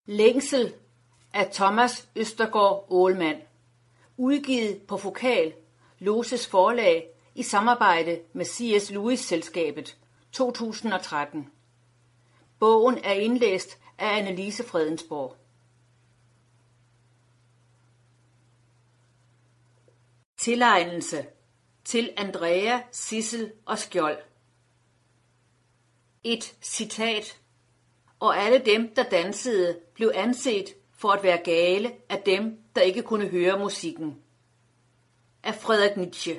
Længsel af Thomas Østergaard Åhlmann. Udgivet på Fokal, Loses Forlag i samarbejde med C.S. Lewis-selskabet 2013. Bogen er indlæst af Annelise Fredensborg. Tilegnelse til Andrea, Sissel og Skjold. Et citat. Og alle dem, der dansede, blev anset for at være gale af dem, der ikke kunne høre musikken. Af Friedrich Nietzsche.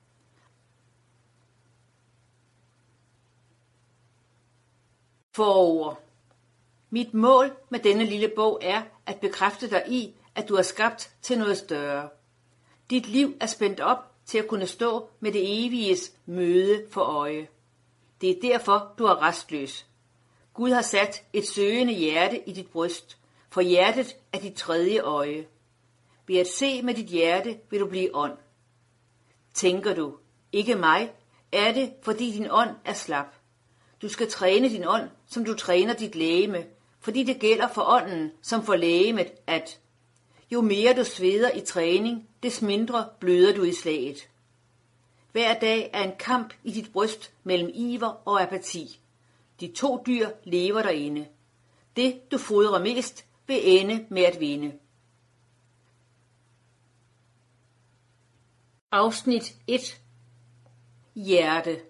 Forord. Mit mål med denne lille bog er at bekræfte dig i, at du er skabt til noget større. Dit liv er spændt op til at kunne stå med det eviges møde for øje. Det er derfor, du er restløs. Gud har sat et søgende hjerte i dit bryst, for hjertet er dit tredje øje. Ved at se med dit hjerte vil du blive ånd. Tænker du, ikke mig, er det, fordi din ånd er slap. Du skal træne din ånd, som du træner dit legeme, fordi det gælder for ånden som for legemet, at jo mere du sveder i træning, des mindre bløder du i slaget. Hver dag er en kamp i dit bryst mellem iver og apati. De to dyr lever derinde. Det, du fodrer mest, vil ende med at vinde. Afsnit 1. Hjerte.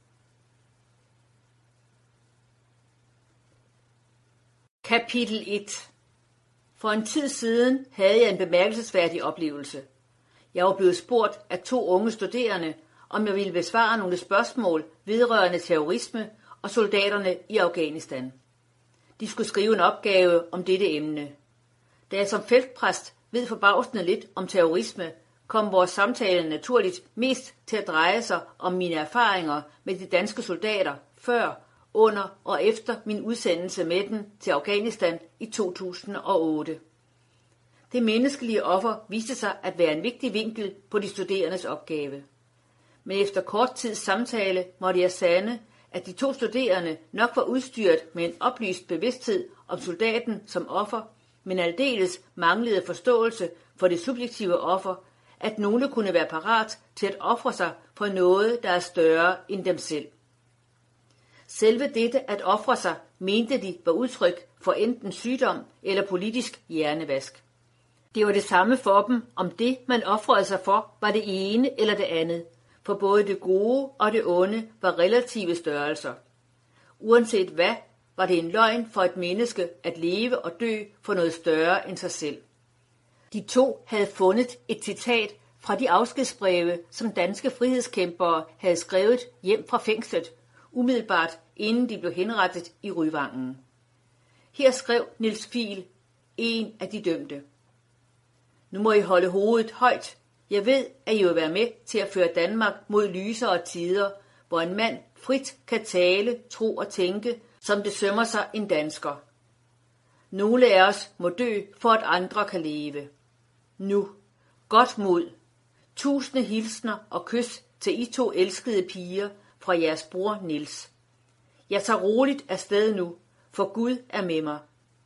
Kapitel 1. For en tid siden havde jeg en bemærkelsesværdig oplevelse. Jeg var blevet spurgt af 2 unge studerende, om jeg ville besvare nogle spørgsmål vedrørende terrorisme og soldaterne i Afghanistan. De skulle skrive en opgave om dette emne. Da jeg som feltpræst ved forbavsende lidt om terrorisme, kom vores samtale naturligt mest til at dreje sig om mine erfaringer med de danske soldater før, under og efter min udsendelse med dem til Afghanistan i 2008. Det menneskelige offer viste sig at være en vigtig vinkel på de studerendes opgave. Men efter kort tids samtale måtte jeg sande, at de 2 studerende nok var udstyret med en oplyst bevidsthed om soldaten som offer, men aldeles manglede forståelse for det subjektive offer, at nogle kunne være parat til at ofre sig for noget, der er større end dem selv. Selve dette at ofre sig, mente de var udtryk for enten sygdom eller politisk hjernevask. Det var det samme for dem, om det, man ofrede sig for, var det ene eller det andet, for både det gode og det onde var relative størrelser. Uanset hvad, var det en løgn for et menneske at leve og dø for noget større end sig selv. De 2 havde fundet et citat fra de afskedsbreve, som danske frihedskæmpere havde skrevet hjem fra fængslet, umiddelbart inden de blev henrettet i Ryvangen. Her skrev Niels Fiel, en af de dømte. Nu må I holde hovedet højt. Jeg ved, at I vil være med til at føre Danmark mod lysere tider, hvor en mand frit kan tale, tro og tænke, som det sømmer sig en dansker. Nogle af os må dø, for at andre kan leve. Nu. Godt mod. 1000 hilsner og kys til I 2 elskede piger fra jeres bror Niels. Jeg tager roligt afsted nu, for Gud er med mig.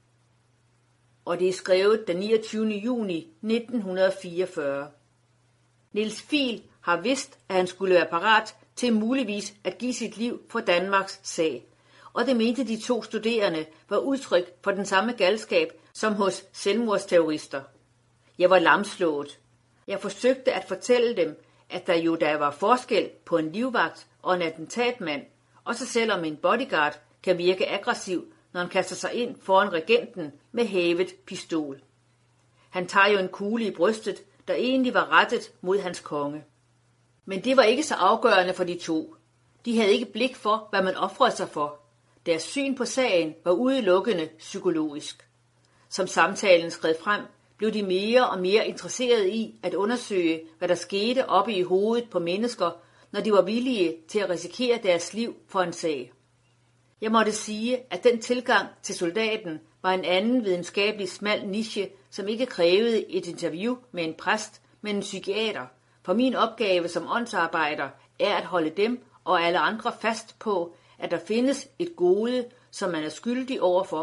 Og det er skrevet den 29. juni 1944. Niels Fiel har vidst, at han skulle være parat til muligvis at give sit liv for Danmarks sag, og det mente de 2 studerende var udtryk for den samme galskab som hos selvmordsterrorister. Jeg var lamslået. Jeg forsøgte at fortælle dem, at der var forskel på en livvagt og en attentatmand, også selvom en bodyguard kan virke aggressiv, når han kaster sig ind foran regenten med hævet pistol. Han tager jo en kugle i brystet, der egentlig var rettet mod hans konge. Men det var ikke så afgørende for de 2. De havde ikke blik for, hvad man ofrede sig for. Deres syn på sagen var udelukkende psykologisk. Som samtalen skred frem, blev de mere og mere interesserede i at undersøge, hvad der skete oppe i hovedet på mennesker, når de var villige til at risikere deres liv for en sag. Jeg måtte sige, at den tilgang til soldaten var en anden videnskabelig smal niche, som ikke krævede et interview med en præst, men en psykiater. For min opgave som åndsarbejder er at holde dem og alle andre fast på, at der findes et gode, som man er skyldig overfor,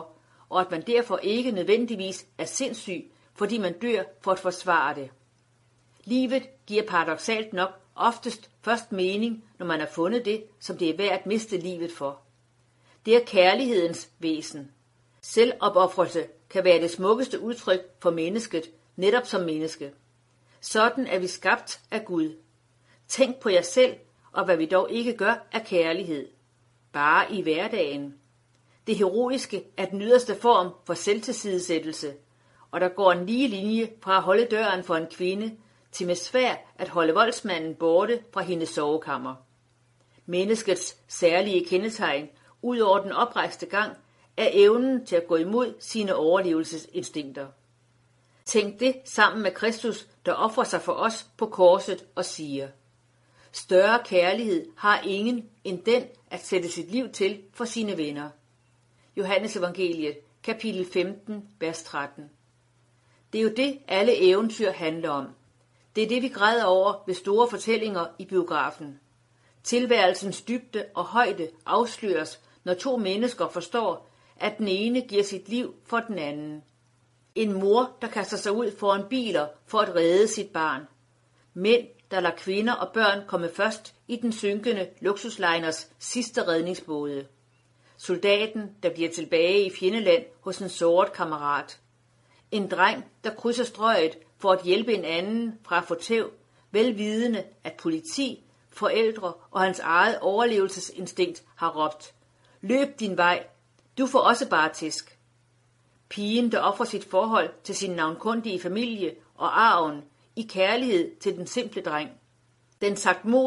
og at man derfor ikke nødvendigvis er sindssyg, fordi man dør for at forsvare det. Livet giver paradoksalt nok oftest først mening, når man har fundet det, som det er værd at miste livet for. Det er kærlighedens væsen. Selvopofrelse kan være det smukkeste udtryk for mennesket, netop som menneske. Sådan er vi skabt af Gud. Tænk på jer selv, og hvad vi dog ikke gør af kærlighed. Bare i hverdagen. Det heroiske er den yderste form for selvtilsidesættelse, og der går en lige linje fra at holde døren for en kvinde, til med svært at holde voldsmanden borte fra hendes sovekammer. Menneskets særlige kendetegn, ud over den oprejste gang, er evnen til at gå imod sine overlevelsesinstinkter. Tænk det sammen med Kristus, der ofrer sig for os på korset og siger: større kærlighed har ingen end den at sætte sit liv til for sine venner. Johannes Evangeliet, kapitel 15, vers 13. Det er jo det, alle eventyr handler om. Det er det, vi græder over ved store fortællinger i biografen. Tilværelsens dybde og højde afsløres, når to mennesker forstår, at den ene giver sit liv for den anden. En mor, der kaster sig ud foran biler for at redde sit barn. Mænd, der lader kvinder og børn komme først i den synkende luksusliners sidste redningsbåde. Soldaten, der bliver tilbage i fjendeland hos en såret kammerat. En dreng, der krydser strøget for at hjælpe en anden fra at få tæv, velvidende at politi, forældre og hans eget overlevelsesinstinkt har råbt: løb din vej, du får også bare tæsk. Pigen, der ofrer sit forhold til sin navnkundige familie og arven i kærlighed til den simple dreng. Den sagtmodige